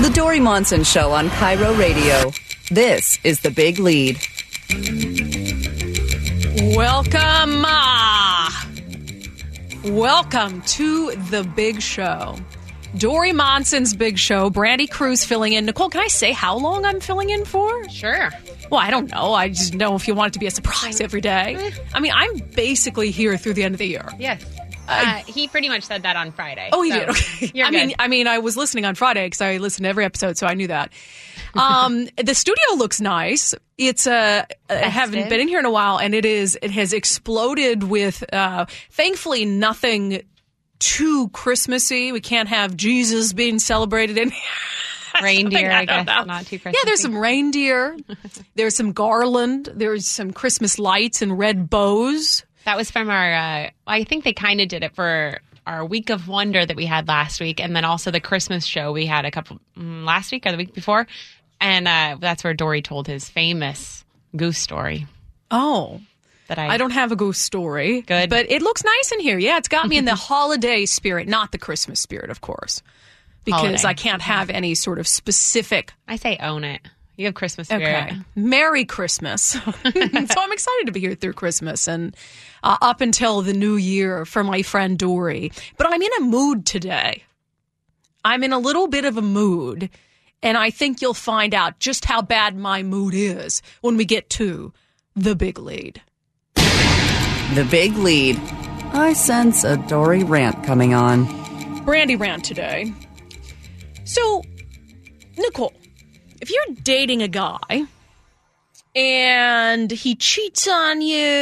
The Dori Monson Show on Cairo Radio. This is The Big Lead. Welcome to The Big Show. Dori Monson's Big Show. Brandy Cruz filling in. Nicole, can I say how long I'm filling in for? Sure. Well, I don't know. I just know if you want it to be a surprise every day. I mean, I'm basically here through the end of the year. Yes. He pretty much said that on Friday. Oh, he did. Okay. You're good. I mean, I was listening on Friday because I listened to every episode, so I knew that. The studio looks nice. It's I haven't been in here in a while, and it has exploded with thankfully nothing too Christmassy. We can't have Jesus being celebrated in here. Reindeer, I guess. Not too Christmassy. Yeah, there's some reindeer. There's some garland. There's some Christmas lights and red bows. That was from our, I think they kind of did it for our Week of Wonder that we had last week. And then also the Christmas show we had a couple, last week or the week before. And that's where Dori told his famous goose story. Oh. That I don't have a goose story. Good. But it looks nice in here. Yeah, it's got me in the holiday spirit, not the Christmas spirit, of course. Because holiday. I can't have any sort of specific. I say own it. You have Christmas spirit. Okay. Merry Christmas. So I'm excited to be here through Christmas and up until the new year for my friend Dori. But I'm in a mood today. I'm in a little bit of a mood. And I think you'll find out just how bad my mood is when we get to The Big Lead. The Big Lead. I sense a Dori rant coming on. Brandy rant today. So, Nicole, if you're dating a guy and he cheats on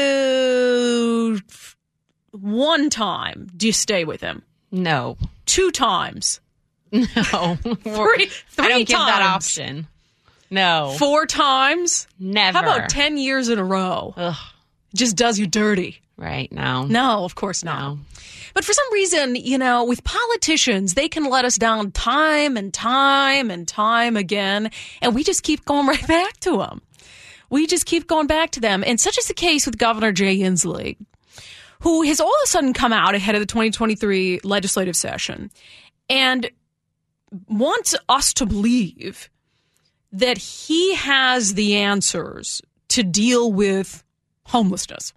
you one time, do you stay with him? No. 2 times? No. 3 I don't give that times? option. No. 4 times? Never. How about 10 years in a row? Ugh. Just does you dirty. Right, no. No, of course not. No. But for some reason, with politicians, they can let us down time and time and time again, and we just keep going right back to them. We just keep going back to them. And such is the case with Governor Jay Inslee, who has all of a sudden come out ahead of the 2023 legislative session and wants us to believe that he has the answers to deal with homelessness.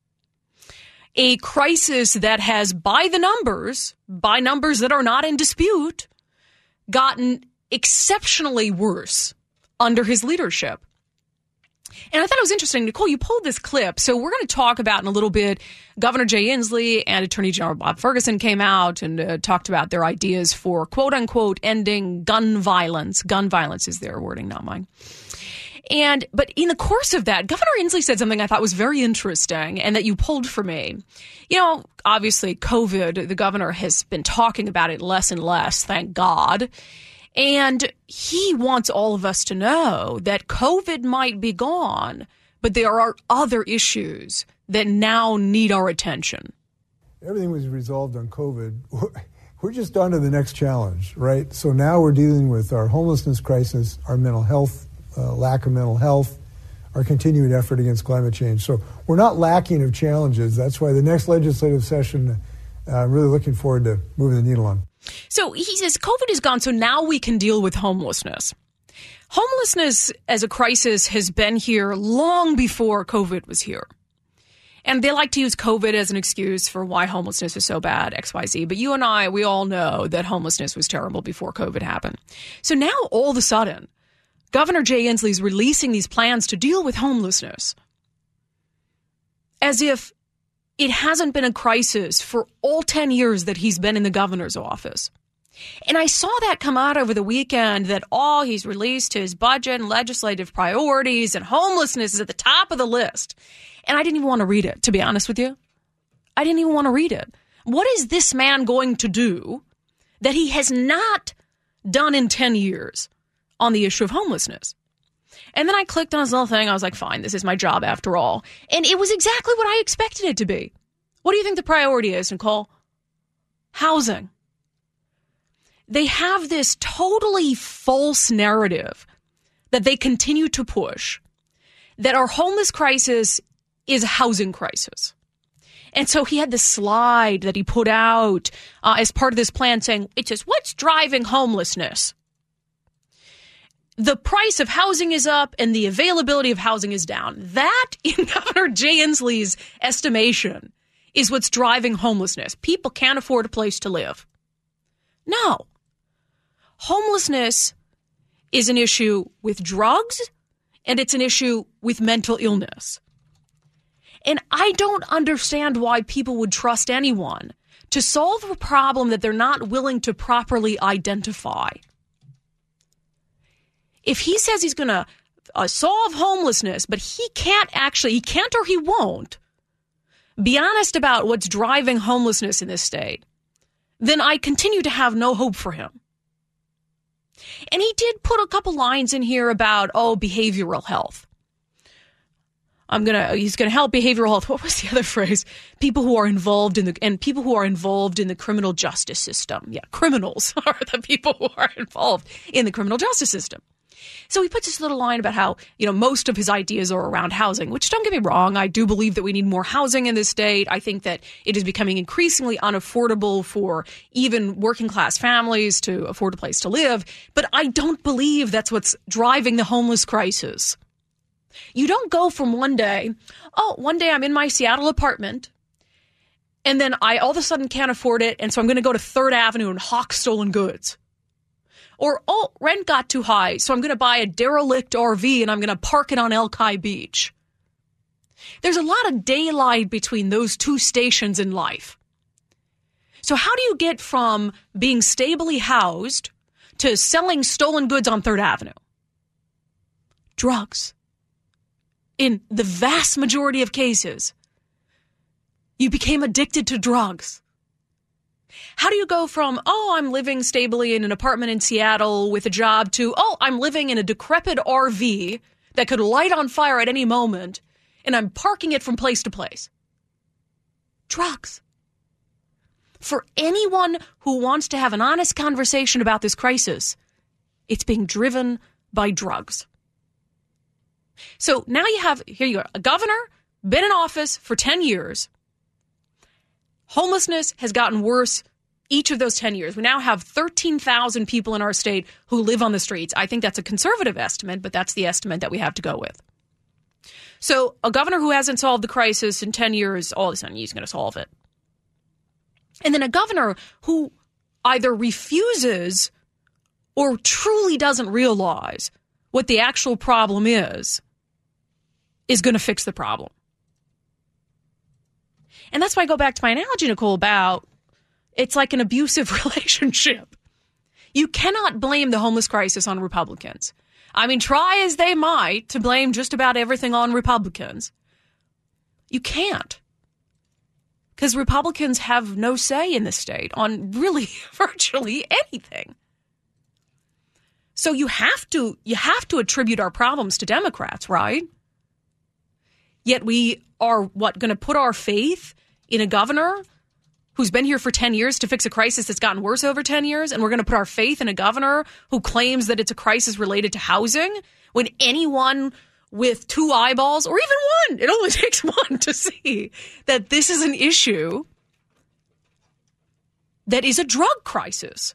A crisis that has, by numbers that are not in dispute, gotten exceptionally worse under his leadership. And I thought it was interesting, Nicole, you pulled this clip. So we're going to talk about in a little bit, Governor Jay Inslee and Attorney General Bob Ferguson came out and talked about their ideas for, quote unquote, ending gun violence. Gun violence is their wording, not mine. But in the course of that, Governor Inslee said something I thought was very interesting and that you pulled for me. Obviously, COVID, the governor has been talking about it less and less, thank God. And he wants all of us to know that COVID might be gone, but there are other issues that now need our attention. Everything was resolved on COVID. We're just on to the next challenge, right? So now we're dealing with our homelessness crisis, our mental health lack of mental health, our continued effort against climate change. So we're not lacking of challenges. That's why the next legislative session, I'm really looking forward to moving the needle on. So he says COVID is gone, so now we can deal with homelessness. Homelessness as a crisis has been here long before COVID was here. And they like to use COVID as an excuse for why homelessness is so bad, XYZ. But you and I, we all know that homelessness was terrible before COVID happened. So now all of a sudden, Governor Jay Inslee is releasing these plans to deal with homelessness as if it hasn't been a crisis for all 10 years that he's been in the governor's office. And I saw that come out over the weekend that, he's released his budget and legislative priorities and homelessness is at the top of the list. And I didn't even want to read it, to be honest with you. I didn't even want to read it. What is this man going to do that he has not done in 10 years? On the issue of homelessness. And then I clicked on his little thing. I was like, fine, this is my job after all. And it was exactly what I expected it to be. What do you think the priority is, Nicole? Housing. They have this totally false narrative that they continue to push, that our homeless crisis is a housing crisis. And so he had this slide that he put out as part of this plan saying, it says, what's driving homelessness? the price of housing is up and the availability of housing is down. That, in Governor Jay Inslee's estimation, is what's driving homelessness. People can't afford a place to live. No. Homelessness is an issue with drugs, and it's an issue with mental illness. And I don't understand why people would trust anyone to solve a problem that they're not willing to properly identify. If he says he's going to solve homelessness, but he can't or he won't be honest about what's driving homelessness in this state, then I continue to have no hope for him. And he did put a couple lines in here about, behavioral health. He's gonna help behavioral health. What was the other phrase? People who are involved in the criminal justice system. Yeah, criminals are the people who are involved in the criminal justice system. So he puts this little line about how, most of his ideas are around housing, which, don't get me wrong, I do believe that we need more housing in this state. I think that it is becoming increasingly unaffordable for even working class families to afford a place to live. But I don't believe that's what's driving the homeless crisis. You don't go from one day I'm in my Seattle apartment, and then I all of a sudden can't afford it, and so I'm going to go to 3rd Avenue and hawk stolen goods. Or, rent got too high, so I'm going to buy a derelict RV and I'm going to park it on Elkai Beach. There's a lot of daylight between those two stations in life. So how do you get from being stably housed to selling stolen goods on 3rd Avenue? Drugs. In the vast majority of cases, you became addicted to drugs. How do you go from, I'm living stably in an apartment in Seattle with a job to, I'm living in a decrepit RV that could light on fire at any moment, and I'm parking it from place to place? Drugs. For anyone who wants to have an honest conversation about this crisis, it's being driven by drugs. So now here you go, a governor, been in office for 10 years. Homelessness has gotten worse each of those 10 years. We now have 13,000 people in our state who live on the streets. I think that's a conservative estimate, but that's the estimate that we have to go with. So a governor who hasn't solved the crisis in 10 years, all of a sudden he's going to solve it. And then a governor who either refuses or truly doesn't realize what the actual problem is going to fix the problem. And that's why I go back to my analogy, Nicole, about it's like an abusive relationship. You cannot blame the homeless crisis on Republicans. I mean, try as they might to blame just about everything on Republicans. You can't. Because Republicans have no say in the state on really virtually anything. So you have to attribute our problems to Democrats, right? Yet we are going to put our faith in a governor who's been here for 10 years to fix a crisis that's gotten worse over 10 years, and we're going to put our faith in a governor who claims that it's a crisis related to housing, when anyone with 2 eyeballs, or even 1, it only takes 1 to see that this is an issue that is a drug crisis.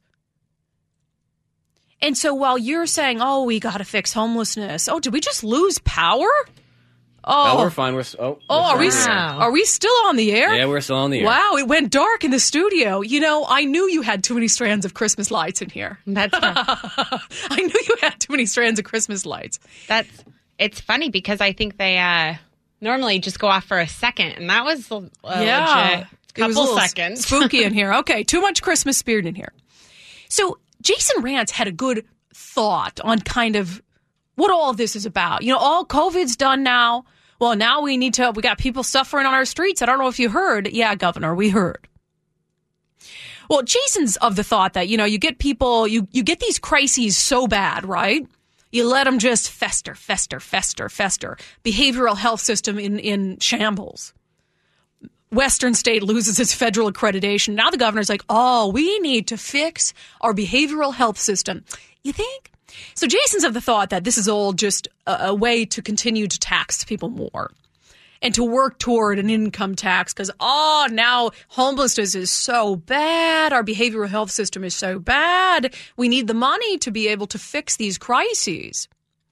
And so while you're saying, we got to fix homelessness, did we just lose power? Oh, we're fine. Are we still on the air? Yeah, we're still on the air. Wow, it went dark in the studio. I knew you had too many strands of Christmas lights in here. That's I knew you had too many strands of Christmas lights. It's funny because I think they normally just go off for a second, and that was legit couple seconds. Spooky in here. Okay, too much Christmas spirit in here. So Jason Rantz had a good thought on kind of what all of this is about. All COVID's done now. Well, now we got people suffering on our streets. I don't know if you heard. Yeah, Governor, we heard. Well, Jason's of the thought that, you get people, you get these crises so bad, right? You let them just fester. Behavioral health system in shambles. Western state loses its federal accreditation. Now the governor's like, we need to fix our behavioral health system. You think? So Jason's of the thought that this is all just a way to continue to tax people more. and to work toward an income tax because, now homelessness is so bad. Our behavioral health system is so bad. We need the money to be able to fix these crises.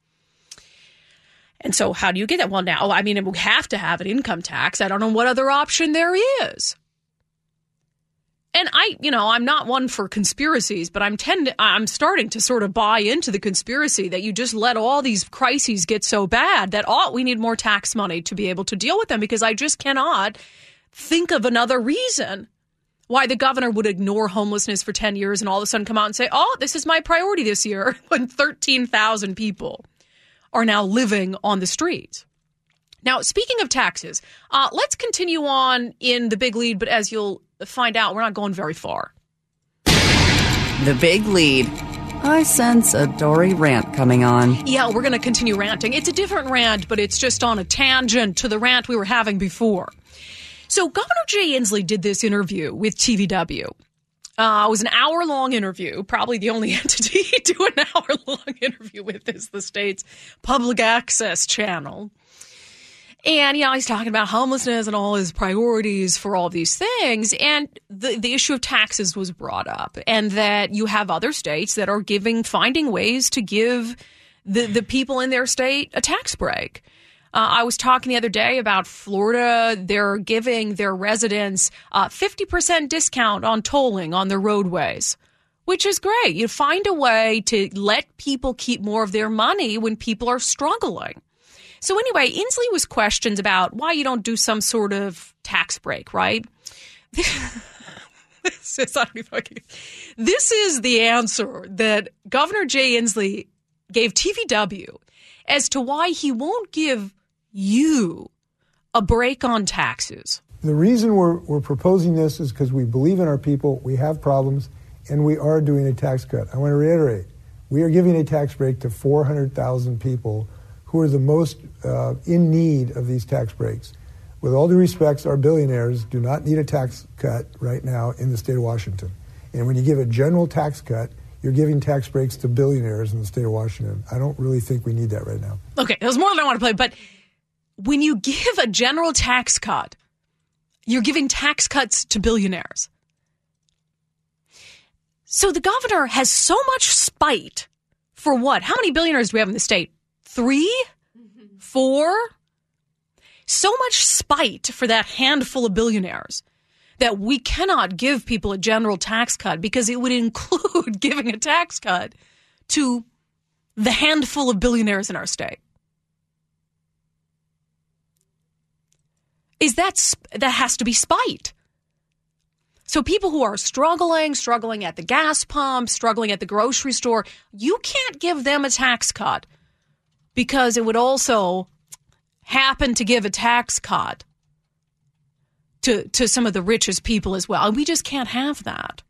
And so how do you get that? Well, now, we have to have an income tax. I don't know what other option there is. And I'm not one for conspiracies, but I'm starting to sort of buy into the conspiracy that you just let all these crises get so bad that we need more tax money to be able to deal with them, because I just cannot think of another reason why the governor would ignore homelessness for 10 years and all of a sudden come out and say, this is my priority this year, when 13,000 people are now living on the streets. Now, speaking of taxes, let's continue on in the big lead, but as you'll find out, we're not going very far. The big lead. I sense a Dory rant coming on. Yeah, we're going to continue ranting. It's a different rant, but it's just on a tangent to the rant we were having before. So Governor Jay Inslee did this interview with TVW. It was an hour-long interview. Probably the only entity to do an hour-long interview with is the state's public access channel. And, he's talking about homelessness and all his priorities for all these things. And the issue of taxes was brought up, and that you have other states that are finding ways to give the people in their state a tax break. I was talking the other day about Florida. They're giving their residents 50% discount on tolling on their roadways, which is great. You find a way to let people keep more of their money when people are struggling. So anyway, Inslee was questioned about why you don't do some sort of tax break, right? This is the answer that Governor Jay Inslee gave TVW as to why he won't give you a break on taxes. The reason we're proposing this is because we believe in our people, we have problems, and we are doing a tax cut. I want to reiterate, we are giving a tax break to 400,000 people who are the most in need of these tax breaks. With all due respect, our billionaires do not need a tax cut right now in the state of Washington. And when you give a general tax cut, you're giving tax breaks to billionaires in the state of Washington. I don't really think we need that right now. Okay, there's more than I want to play, but when you give a general tax cut, you're giving tax cuts to billionaires. So the governor has so much spite for what? How many billionaires do we have in the state? 3? 4? So much spite for that handful of billionaires that we cannot give people a general tax cut because it would include giving a tax cut to the handful of billionaires in our state. That has to be spite. So people who are struggling at the gas pump, struggling at the grocery store, you can't give them a tax cut because it would also happen to give a tax cut to some of the richest people as well. And we just can't have that.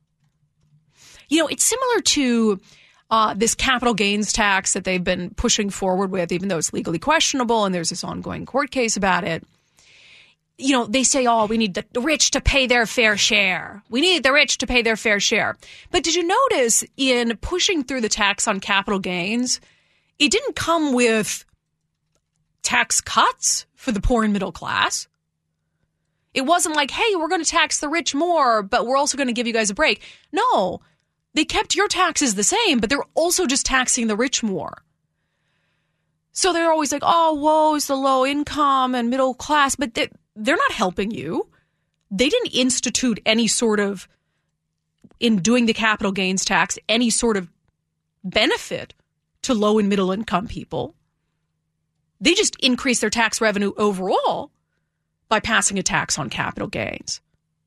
It's similar to this capital gains tax that they've been pushing forward with, even though it's legally questionable and there's this ongoing court case about it. They say, we need the rich to pay their fair share. We need the rich to pay their fair share. But did you notice in pushing through the tax on capital gains, it didn't come with tax cuts for the poor and middle class. It wasn't like, hey, we're going to tax the rich more, but we're also going to give you guys a break. No, they kept your taxes the same, but they're also just taxing the rich more. So they're always like, woe is the low income and middle class, but they're not helping you. They didn't institute any sort of, in doing the capital gains tax, any sort of benefit to low and middle income people. They just increased their tax revenue overall by passing a tax on capital gains.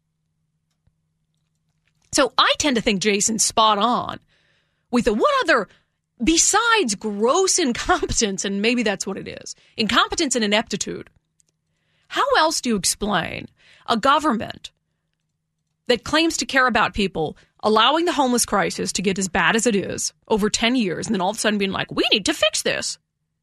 So I tend to think Jason's spot on with what other, besides gross incompetence, and maybe that's what it is, incompetence and ineptitude, how else do you explain a government that claims to care about people allowing the homeless crisis to get as bad as it is over 10 years and then all of a sudden being like, we need to fix this?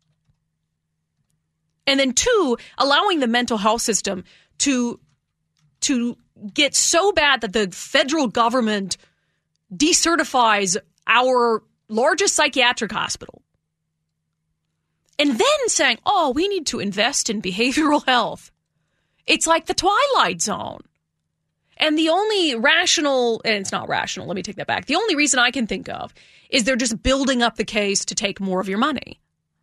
And then 2, allowing the mental health system to get so bad that the federal government decertifies our largest psychiatric hospital and then saying, oh, we need to invest in behavioral health. It's like the Twilight Zone. And the only rational, and it's not rational, let me take that back. The only reason I can think of is they're just building up the case to take more of your money.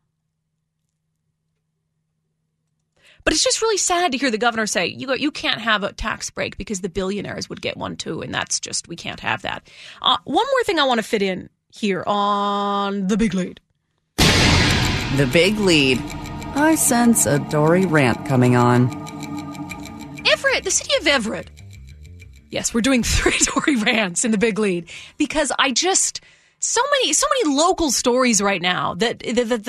But it's just really sad to hear the governor say, you can't have a tax break because the billionaires would get one too, and that's just, we can't have that. One more thing I want to fit in here on The Big Lead. The Big Lead. I sense a Dory rant coming on. Everett, the city of Everett. Yes, we're doing 3 Dory rants in The Big Lead because I just, so many local stories right now that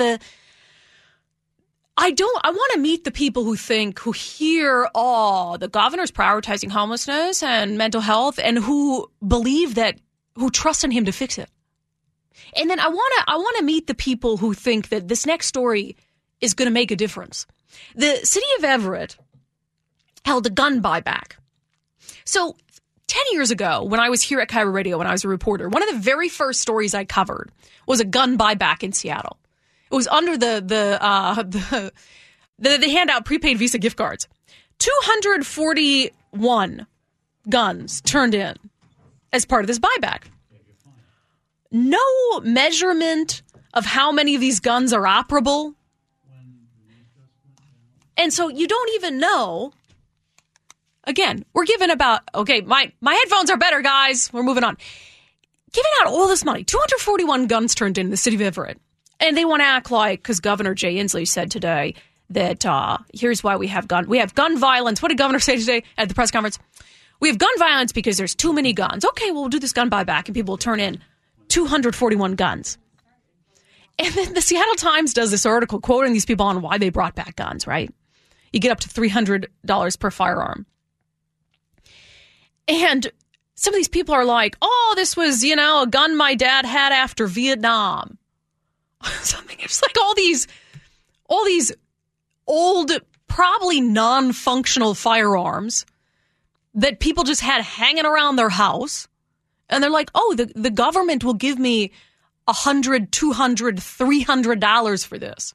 I want to meet the people who hear, oh, the governor's prioritizing homelessness and mental health and who trust in him to fix it. And then I want to meet the people who think that this next story is going to make a difference. The city of Everett held a gun buyback. So 10 years ago, when I was here at KIRO Radio, when I was a reporter, one of the very first stories I covered was a gun buyback in Seattle. It was under they hand out prepaid Visa gift cards. 241 guns turned in as part of this buyback. No measurement of how many of these guns are operable. And so you don't even know. Again, we're giving about, okay, my headphones are better, guys. We're moving on. Giving out all this money. 241 guns turned in the city of Everett. And they want to act like, because Governor Jay Inslee said today that here's why we have gun violence. What did Governor say today at the press conference? We have gun violence because there's too many guns. Okay, well, we'll do this gun buyback and people will turn in 241 guns. And then the Seattle Times does this article quoting these people on why they brought back guns, right? You get up to $300 per firearm. And some of these people are like, oh, this was, a gun my dad had after Vietnam. Something. It's like all these old, probably non-functional firearms that people just had hanging around their house. And they're like, oh, the government will give me $100, $200, $300 for this.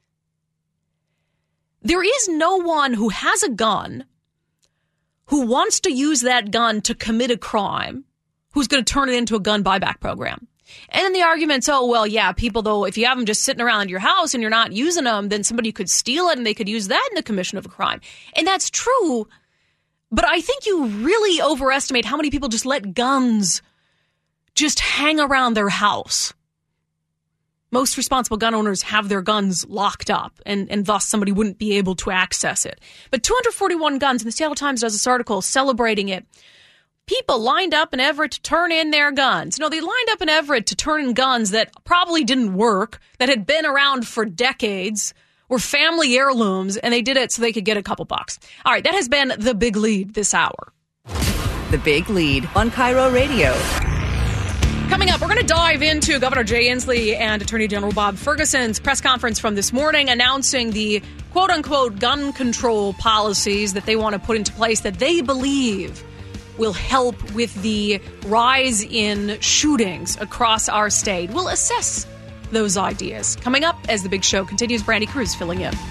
There is no one who has a gun who wants to use that gun to commit a crime who's going to turn it into a gun buyback program. And then the argument's, oh, well, yeah, people, though, if you have them just sitting around your house and you're not using them, then somebody could steal it and they could use that in the commission of a crime. And that's true. But I think you really overestimate how many people just let guns just hang around their house. Most responsible gun owners have their guns locked up, and thus somebody wouldn't be able to access it. But 241 guns, and the Seattle Times does this article celebrating it. People lined up in Everett to turn in their guns. No, they lined up in Everett to turn in guns that probably didn't work, that had been around for decades, were family heirlooms, and they did it so they could get a couple bucks. All right, that has been The Big Lead this hour. The Big Lead on KIRO Radio. Coming up, we're going to dive into Governor Jay Inslee and Attorney General Bob Ferguson's press conference from this morning announcing the quote-unquote gun control policies that they want to put into place that they believe will help with the rise in shootings across our state. We'll assess those ideas. Coming up as the big show continues, Brandy Cruz filling in.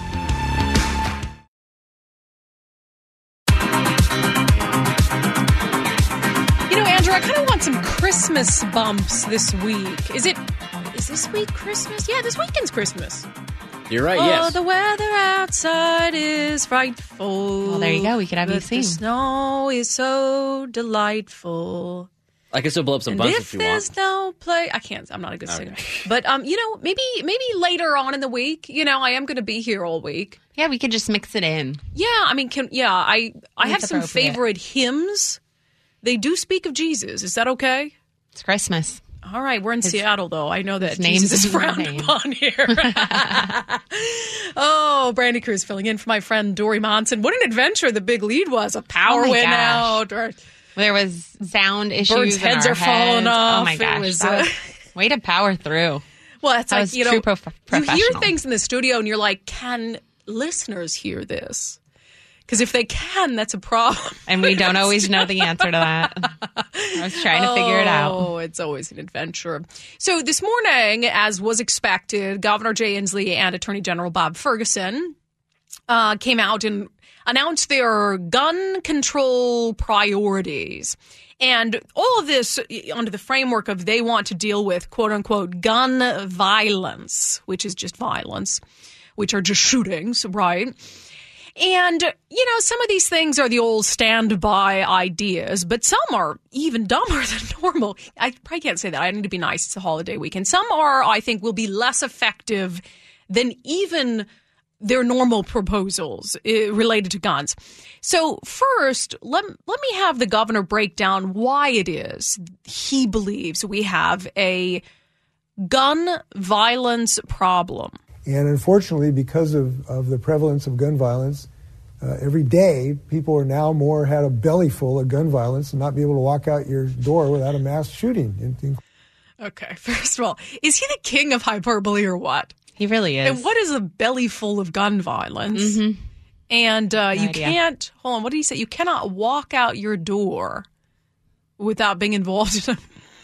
I kind of want some Christmas bumps this week. Is this week Christmas? Yeah, this weekend's Christmas. You're right, yes. Oh, the weather outside is frightful. Well, there you go. We could have you sing. The snow is so delightful. I can still blow up some buns if you want. If there's no play, I can't. I'm not a good singer. But maybe later on in the week. I am going to be here all week. Yeah, we could just mix it in. Yeah, I mean, I have some favorite hymns. They do speak of Jesus. Is that okay? It's Christmas. All right. We're in Seattle, though. I know that Jesus is frowned upon here. Oh, Brandy Cruz filling in for my friend Dory Monson. What an adventure the Big Lead was. A power went out. There was sound issues. Birds' heads are falling off. Oh, my gosh. Way to power through. Well, that's like, true professional. You hear things in the studio and you're like, can listeners hear this? Because if they can, that's a problem. And we don't always know the answer to that. I was trying to figure it out. Oh, it's always an adventure. So this morning, as was expected, Governor Jay Inslee and Attorney General Bob Ferguson came out and announced their gun control priorities. And all of this under the framework of they want to deal with, quote unquote, gun violence, which is just violence, which are just shootings, right? And, some of these things are the old standby ideas, but some are even dumber than normal. I probably can't say that. I need to be nice. It's a holiday weekend. Some are, I think, will be less effective than even their normal proposals related to guns. So first, let me have the governor break down why it is he believes we have a gun violence problem. And unfortunately, because of the prevalence of gun violence, every day people are now had a belly full of gun violence and not be able to walk out your door without a mass shooting. Okay, first of all, is he the king of hyperbole or what? He really is. And what is a belly full of gun violence? Mm-hmm. And you can't, hold on, what did he say? You cannot walk out your door without being involved in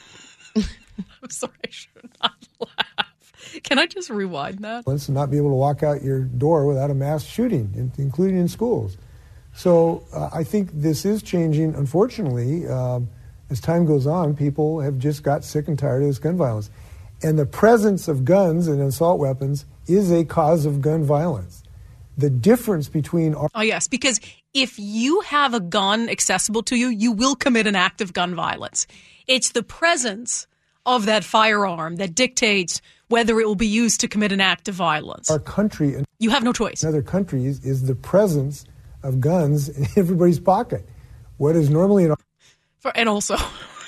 I'm sorry, I should not laugh. Can I just rewind that? And not be able to walk out your door without a mass shooting, including in schools. So I think this is changing, unfortunately. As time goes on, people have just got sick and tired of this gun violence. And the presence of guns and assault weapons is a cause of gun violence. The difference between... Oh, yes, because if you have a gun accessible to you, you will commit an act of gun violence. It's the presence of that firearm that dictates whether it will be used to commit an act of violence. Our country... and you have no choice. In other countries is the presence of guns in everybody's pocket. What is normally... And also,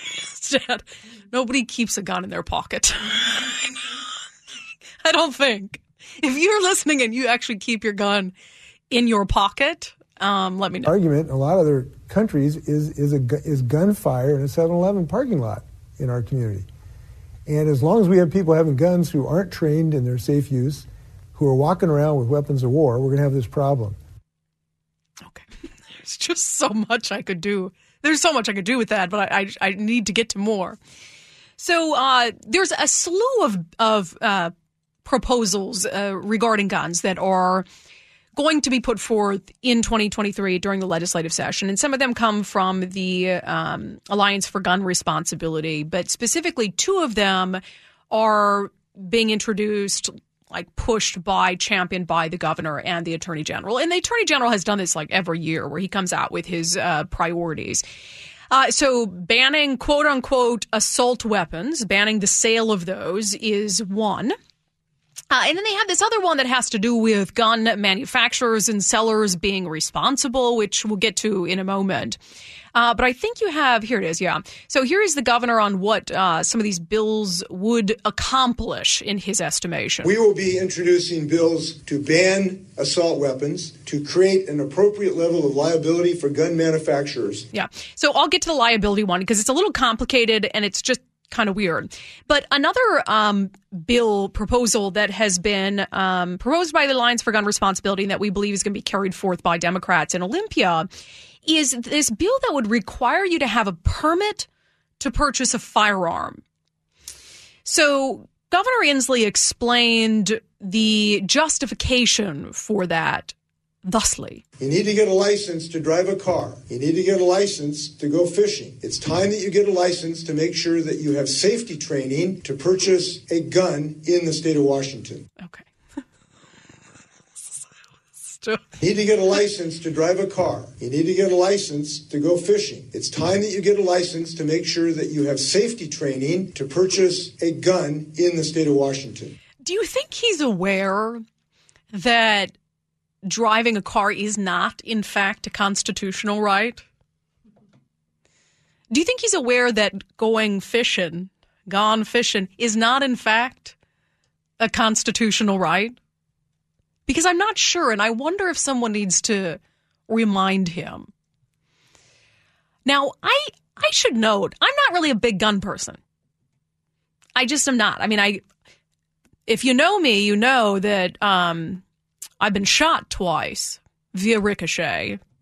nobody keeps a gun in their pocket. I don't think. If you're listening and you actually keep your gun in your pocket, let me know. Argument in a lot of other countries is gunfire in a 7-Eleven parking lot in our community. And as long as we have people having guns who aren't trained in their safe use, who are walking around with weapons of war, we're going to have this problem. Okay. There's just so much I could do. There's so much I could do with that, but I need to get to more. So there's a slew of proposals regarding guns that are going to be put forth in 2023 during the legislative session. And some of them come from the Alliance for Gun Responsibility. But specifically, two of them are being introduced, championed by the governor and the attorney general. And the attorney general has done this every year where he comes out with his priorities. So banning, quote unquote, assault weapons, banning the sale of those is one. And then they have this other one that has to do with gun manufacturers and sellers being responsible, which we'll get to in a moment. But I think you have, here it is, yeah. So here is the governor on what some of these bills would accomplish in his estimation. We will be introducing bills to ban assault weapons, to create an appropriate level of liability for gun manufacturers. Yeah. So I'll get to the liability one because it's a little complicated and it's just kind of weird. But another bill proposal that has been proposed by the Alliance for Gun Responsibility and that we believe is going to be carried forth by Democrats in Olympia is this bill that would require you to have a permit to purchase a firearm. So Governor Inslee explained the justification for that thusly. You need to get a license to drive a car. You need to get a license to go fishing. It's time that you get a license to make sure that you have safety training to purchase a gun in the state of Washington. Okay. You need to get a license to drive a car. You need to get a license to go fishing. It's time that you get a license to make sure that you have safety training to purchase a gun in the state of Washington. Do you think he's aware that driving a car is not, in fact, a constitutional right? Do you think he's aware that gone fishing, is not, in fact, a constitutional right? Because I'm not sure, and I wonder if someone needs to remind him. Now, I should note, I'm not really a big gun person. I just am not. I mean, if you know me, you know that I've been shot twice via ricochet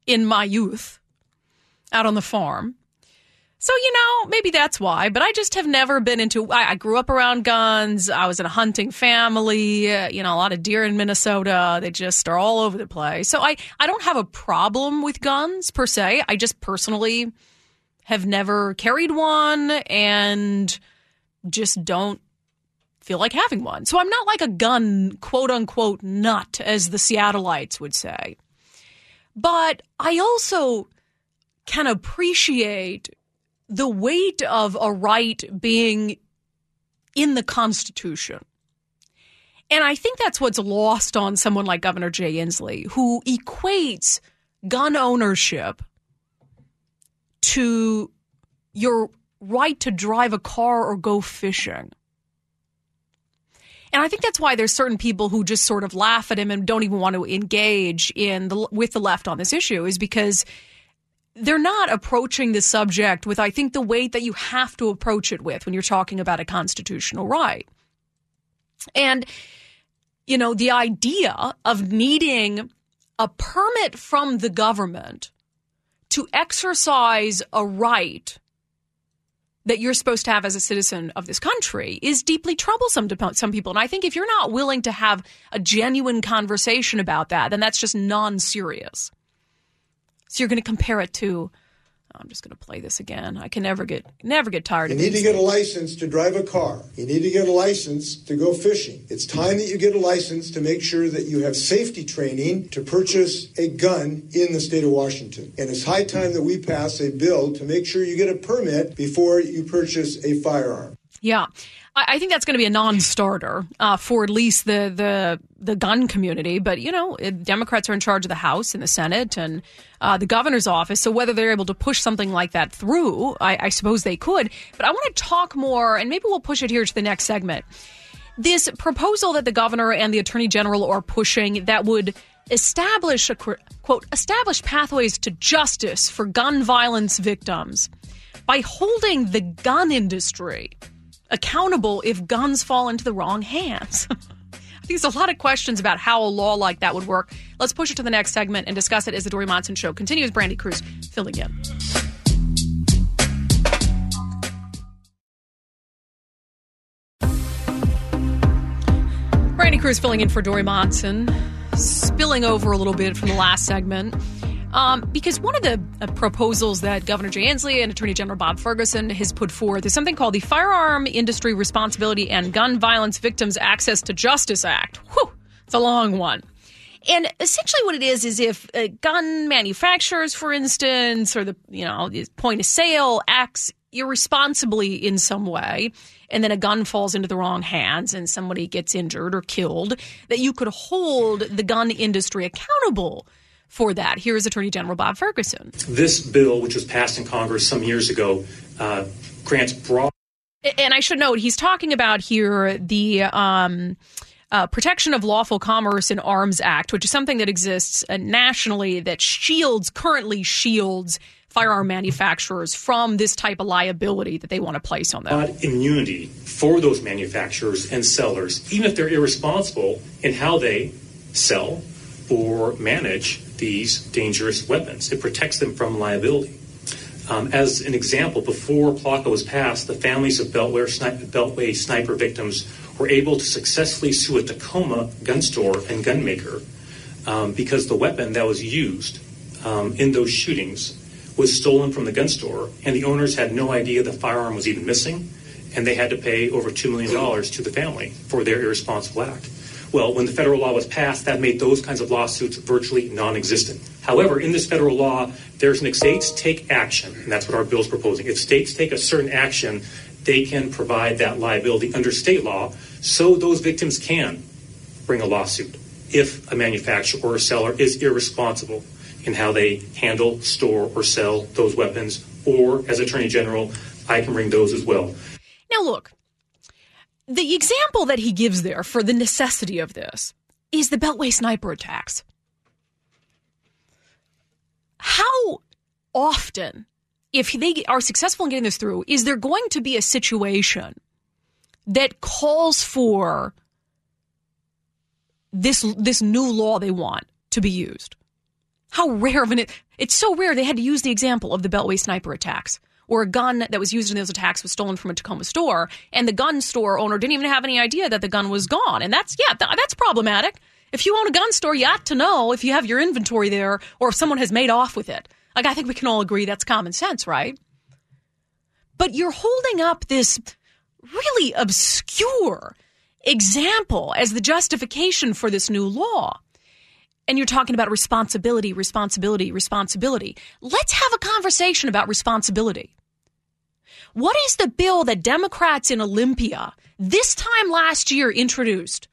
in my youth out on the farm. So, maybe that's why, but I just have never been into, I grew up around guns. I was in a hunting family, a lot of deer in Minnesota. They just are all over the place. So I don't have a problem with guns per se. I just personally have never carried one and just don't feel like having one. So I'm not like a gun, quote unquote, nut, as the Seattleites would say. But I also can appreciate the weight of a right being in the Constitution. And I think that's what's lost on someone like Governor Jay Inslee, who equates gun ownership to your right to drive a car or go fishing. And I think that's why there's certain people who just sort of laugh at him and don't even want to engage with the left on this issue, is because they're not approaching the subject with, I think, the weight that you have to approach it with when you're talking about a constitutional right. And, the idea of needing a permit from the government to exercise a right that you're supposed to have as a citizen of this country is deeply troublesome to some people. And I think if you're not willing to have a genuine conversation about that, then that's just non-serious. So you're going to compare it to, I'm just going to play this again. I can never get tired of it. You need to get a license to drive a car. You need to get a license to go fishing. It's time that you get a license to make sure that you have safety training to purchase a gun in the state of Washington. And it's high time that we pass a bill to make sure you get a permit before you purchase a firearm. Yeah. I think that's going to be a non-starter for at least the gun community. But, Democrats are in charge of the House and the Senate and the governor's office. So whether they're able to push something like that through, I suppose they could. But I want to talk more, and maybe we'll push it here to the next segment. This proposal that the governor and the attorney general are pushing that would establish, quote, establish pathways to justice for gun violence victims by holding the gun industry accountable if guns fall into the wrong hands. I think there's a lot of questions about how a law like that would work. Let's push it to the next segment and discuss it as the Dori Monson Show continues. Brandy Cruz filling in. Brandy Cruz filling in for Dori Monson, spilling over a little bit from the last segment. Because one of the proposals that Governor Jay Inslee and Attorney General Bob Ferguson has put forth is something called the Firearm Industry Responsibility and Gun Violence Victims Access to Justice Act. Whew, it's a long one. And essentially what it is if gun manufacturers, for instance, or the point of sale acts irresponsibly in some way, and then a gun falls into the wrong hands and somebody gets injured or killed, that you could hold the gun industry accountable for that. Here is Attorney General Bob Ferguson. This bill, which was passed in Congress some years ago, grants broad... And I should note, he's talking about here the Protection of Lawful Commerce in Arms Act, which is something that exists nationally that currently shields firearm manufacturers from this type of liability that they want to place on them. Immunity for those manufacturers and sellers, even if they're irresponsible in how they sell or manage these dangerous weapons. It protects them from liability. As an example, before PLCAA was passed, the families of Beltway sniper victims were able to successfully sue a Tacoma gun store and gun maker because the weapon that was used in those shootings was stolen from the gun store, and the owners had no idea the firearm was even missing, and they had to pay over $2 million to the family for their irresponsible act. Well, when the federal law was passed, that made those kinds of lawsuits virtually non-existent. However, in this federal law, there's an states take action, and that's what our bill is proposing. If states take a certain action, they can provide that liability under state law, so those victims can bring a lawsuit if a manufacturer or a seller is irresponsible in how they handle, store, or sell those weapons, or as Attorney General, I can bring those as well. Now, look. The example that he gives there for the necessity of this is the Beltway sniper attacks. How often, if they are successful in getting this through, is there going to be a situation that calls for this new law they want to be used? How rare of it's so rare they had to use the example of the Beltway sniper attacks, where a gun that was used in those attacks was stolen from a Tacoma store, and the gun store owner didn't even have any idea that the gun was gone. And that's problematic. If you own a gun store, you ought to know if you have your inventory there or if someone has made off with it. Like, I think we can all agree that's common sense, right? But you're holding up this really obscure example as the justification for this new law. And you're talking about responsibility. Let's have a conversation about responsibility. What is the bill that Democrats in Olympia this time last year introduced?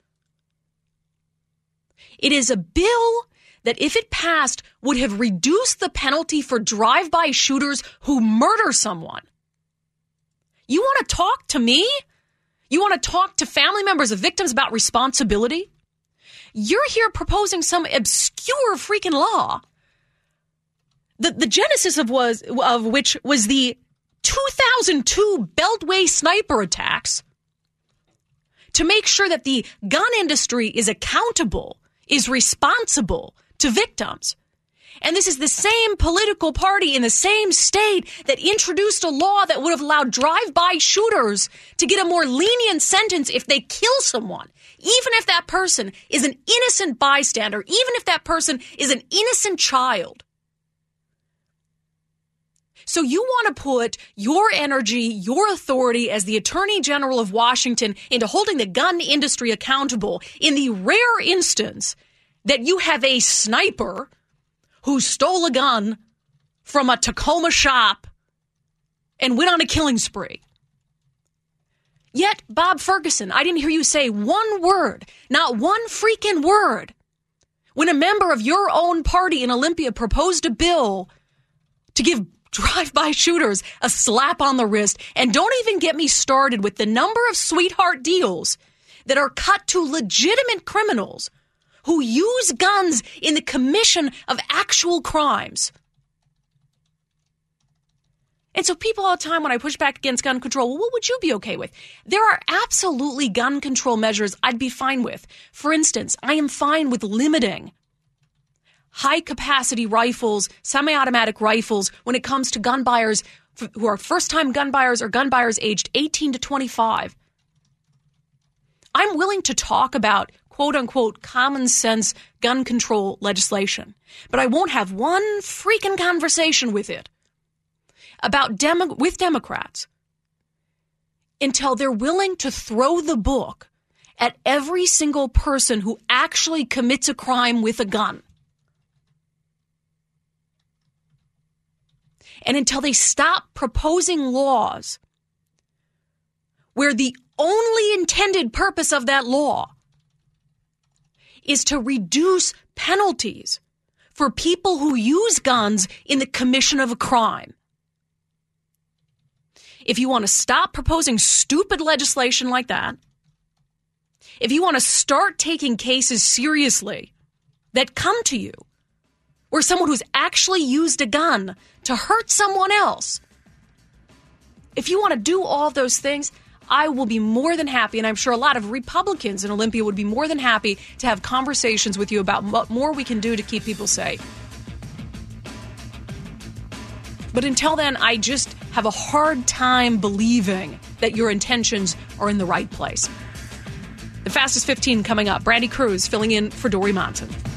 It is a bill that, if it passed, would have reduced the penalty for drive-by shooters who murder someone. You want to talk to me? You want to talk to family members of victims about responsibility? You're here proposing some obscure freaking law. The genesis of which was the 2002 Beltway sniper attacks, to make sure that the gun industry is accountable, is responsible to victims. And this is the same political party in the same state that introduced a law that would have allowed drive-by shooters to get a more lenient sentence if they kill someone, even if that person is an innocent bystander, even if that person is an innocent child. So you want to put your energy, your authority as the Attorney General of Washington into holding the gun industry accountable in the rare instance that you have a sniper who stole a gun from a Tacoma shop and went on a killing spree. Yet, Bob Ferguson, I didn't hear you say one word, not one freaking word, when a member of your own party in Olympia proposed a bill to give drive-by shooters a slap on the wrist. And don't even get me started with the number of sweetheart deals that are cut to legitimate criminals who use guns in the commission of actual crimes. And so people all the time, when I push back against gun control, well, what would you be okay with? There are absolutely gun control measures I'd be fine with. For instance, I am fine with limiting high-capacity rifles, semi-automatic rifles, when it comes to gun buyers who are first-time gun buyers or gun buyers aged 18 to 25. I'm willing to talk about quote-unquote common-sense gun control legislation, but I won't have one freaking conversation with it with Democrats until they're willing to throw the book at every single person who actually commits a crime with a gun. And until they stop proposing laws where the only intended purpose of that law is to reduce penalties for people who use guns in the commission of a crime. If you want to stop proposing stupid legislation like that, if you want to start taking cases seriously that come to you where someone who's actually used a gun to hurt someone else, if you want to do all those things, I will be more than happy, and I'm sure a lot of Republicans in Olympia would be more than happy to have conversations with you about what more we can do to keep people safe. But until then, I just have a hard time believing that your intentions are in the right place. The Fastest 15 coming up. Brandy Cruz filling in for Dori Monson.